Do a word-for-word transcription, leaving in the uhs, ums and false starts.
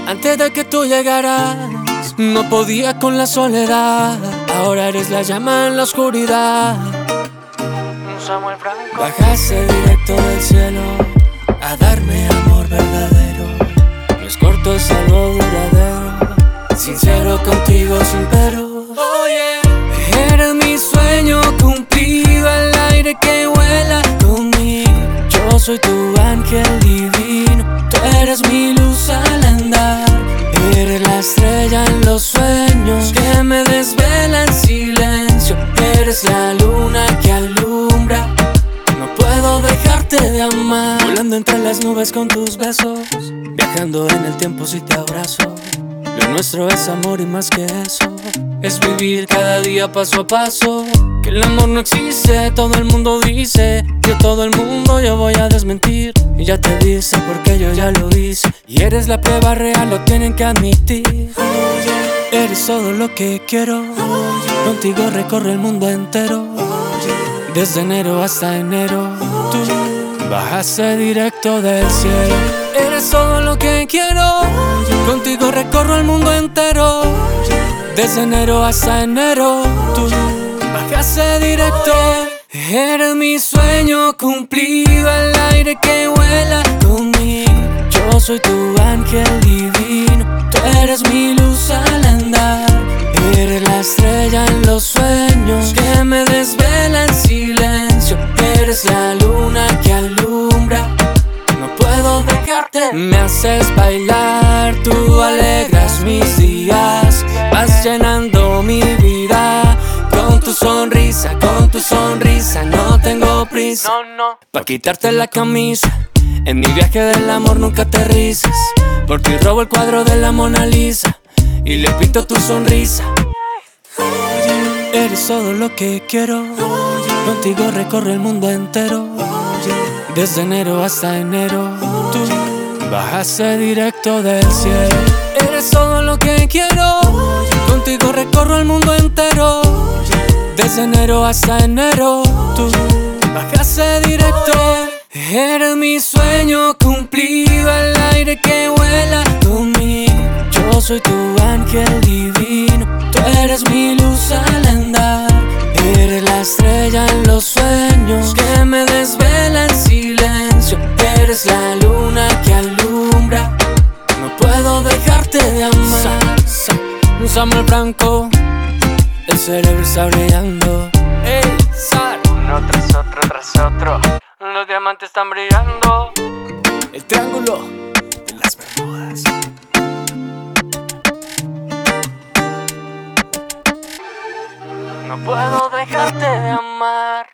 Antes de que tú llegaras, no podía con la soledad. Ahora eres la llama en la oscuridad. Samuel Franco. Bajaste directo del cielo a darme amor verdadero. No es corto, es algo duradero. Sincero contigo sin pero. Oh, yeah. Eres mi sueño cumplido, el aire que vuela conmigo. Yo soy tu ángel divino, tú eres mi luz al andar. Eres la estrella en los sueños que me desvela en silencio. Eres la luna que alumbra, no puedo dejarte de amar. Volando entre las nubes con tus besos, viajando en el tiempo si te abrazo. Lo nuestro es amor y más que eso, es vivir cada día paso a paso. Que el amor no existe, todo el mundo dice. Yo todo el mundo yo voy a desmentir. Y ya te dice porque yo ya lo hice. Y eres la prueba real, lo tienen que admitir. Eres todo lo que quiero. Contigo recorro el mundo entero. Desde enero hasta enero, tú bajaste directo del cielo. Eres todo lo que quiero. Contigo recorro el mundo entero. Desde enero hasta enero, tú bajaste directo. Eres mi sueño cumplido, el aire que vuela conmigo. Yo soy tu ángel divino, tú eres mi luz al andar. Eres la estrella en los sueños que me desvela en silencio. Eres la luna que alumbra, no puedo dejarte. Me haces bailar, tú alegras mis días. Vas llenando mi vida con tu sonrisa, con tu sonrisa. No tengo prisa No, no. pa' quitarte la camisa. En mi viaje del amor nunca aterrizas. Por ti robo el cuadro de la Mona Lisa y le pinto tu sonrisa. Eres todo lo que quiero. Contigo recorro el mundo entero. Desde enero hasta enero, tú bajaste directo del cielo. Eres todo lo que quiero. Contigo recorro el mundo entero. Desde enero hasta enero, tú bajaste directo. Eres mi sueño cumplido, el aire que vuela conmigo. Yo soy tu ángel divino, tú eres mi luz al andar. Eres la estrella en los sueños que me desvela en silencio. Eres la luna que alumbra, no puedo dejarte de amar. Samuel Franco, el cerebro está brillando. Ey, Sar. Uno tras otro, tras otro. Los diamantes están brillando. El triángulo de las Bermudas. No puedo dejarte de amar.